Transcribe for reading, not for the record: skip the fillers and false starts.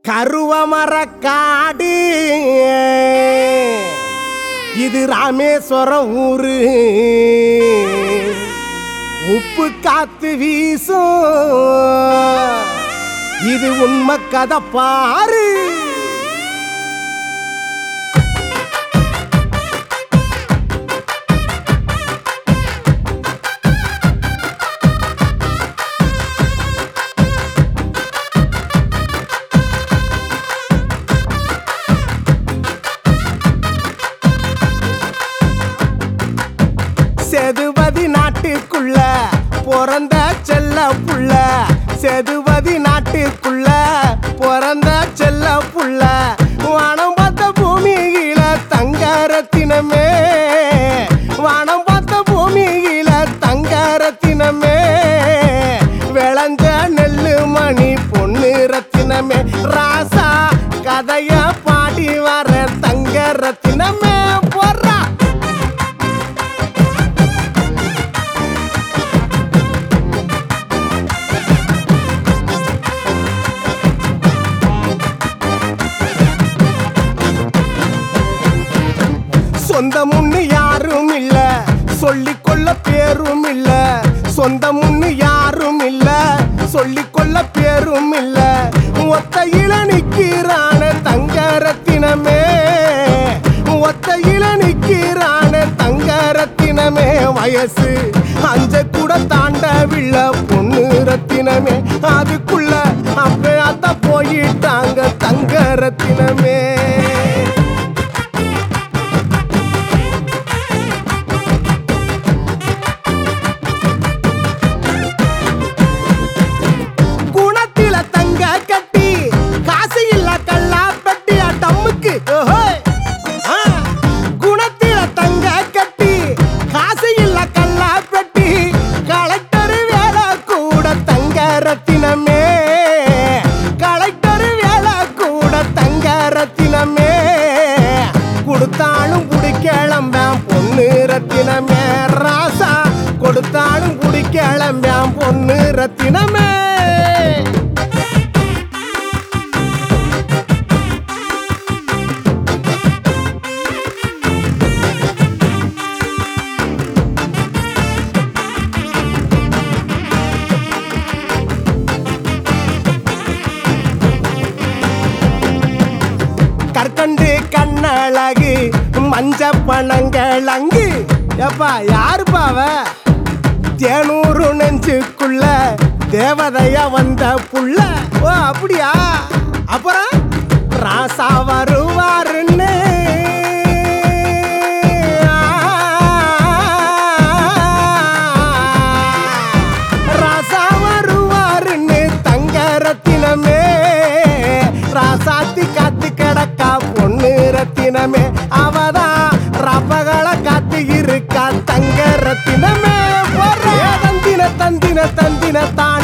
கருவமரக்காடு இது ராமேஸ்வரம் ஊரு. உப்பு காத்து வீசும் இது உண்மை கதை பாரு. செதுவதி நாட்டுக்குள்ள பிறந்த செல்ல புள்ள, செதுவதி நாட்டுக்குள்ள பிறந்த செல்ல புள்ள, வானம் பார்த்த பூமியில தங்கரத்தினமே, வானம் பார்த்த பூமியில தங்கரத்தினமே, விளைஞ்ச நெல்லு மணி பொண்ணு ரத்தினமே, ராசா கதைய பாடி வர தங்கரத்தினமே போறா. சொந்தமுன்னு யாரும் இல்ல, சொல்லிக்கொள்ள பேரும் இல்ல, சொந்தமுன்னு யாரும் இல்ல, சொல்லிக்கொள்ள பேரும் இல்ல, ஒத்தையில நிக்கிறான தங்கரத்தினமே, ஒத்தையில நிக்கிறான தங்கரத்தினமே, வயசு அஞ்ச கூட தாண்டவில்ல பொண்ணு ரத்தினமே, அதுக்குள்ள அப்ப அத்த போயிட்டாங்க தங்கரத்தினமே. குணத்தில தங்க கட்டி காசு இல்ல கல்லா பெட்டி, கலெக்டர் வேலை கூட தங்க ரத்தினமே, கலெக்டர் வேலை கூட தங்க ரத்தினமே, கொடுத்தாலும் குடிக்கிளம்பான் பொண்ணு ரத்தினமே, ராசா கொடுத்தாலும் குடிக்கிளம்பான் பொண்ணு ரத்தினமே. கற்கண்டு கண்ணழகு மஞ்ச பணங்களங்கு, எப்பா யாருப்பாவ தேனூறு நெஞ்சுக்குள்ள தேவதையா வந்த புள்ள. ஓ அப்படியா, அப்புறம் ராசா வருவாருன்னு ராசா வருவாருன்னு தங்கரத்தினமே, ராசாத்தி காத்து கிடக்கா பொண்ணு ரத்தினமே, அவதான் ரப்பகளை காத்து இருக்கா தங்க ரத்தினமே. தந்தின தந்தின தந்தின தான்